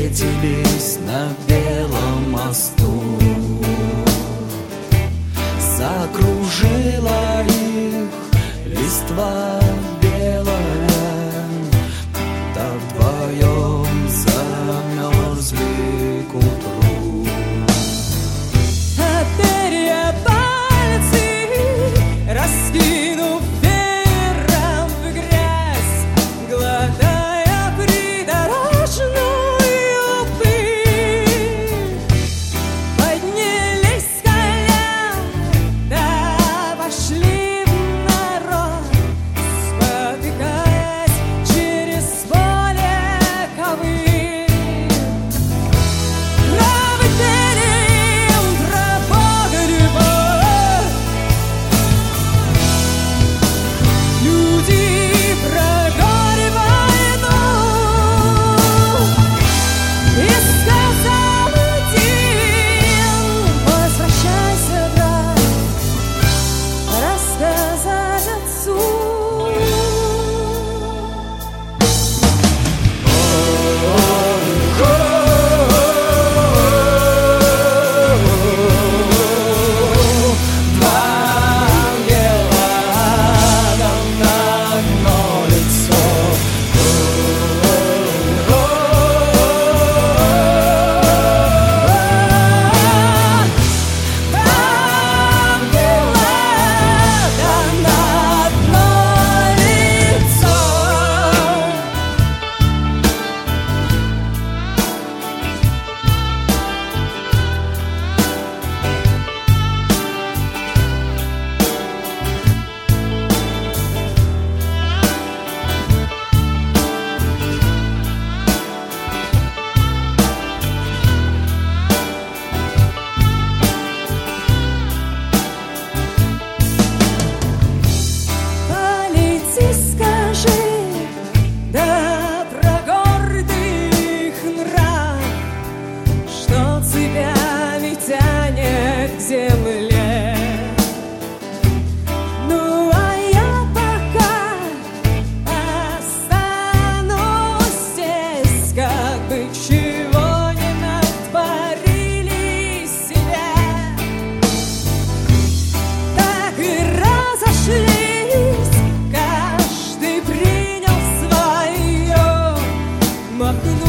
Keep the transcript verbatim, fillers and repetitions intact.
встретились на белом мосту. Закружила их листва белая, да вдвоем замерзли к утру. А перья пальцы, раскинув веером в грязь, глотая придорожную пыль, поднялись с колен, да пошли в народ, спотыкаясь через поле ковыль. Травы пели им про Бога любовь, люди про горе войну. И сказал один: возвращайся, брат, рассказать отцу. Два ангела нам на одно лицо. Ангела нам на одно лицо. Полети, скажи, да про гордых нрав, что цепями тянет к земле. Ну а я пока останусь здесь, как бы чего не натворили себе. Так и разошлись, каждый принял свое, махнул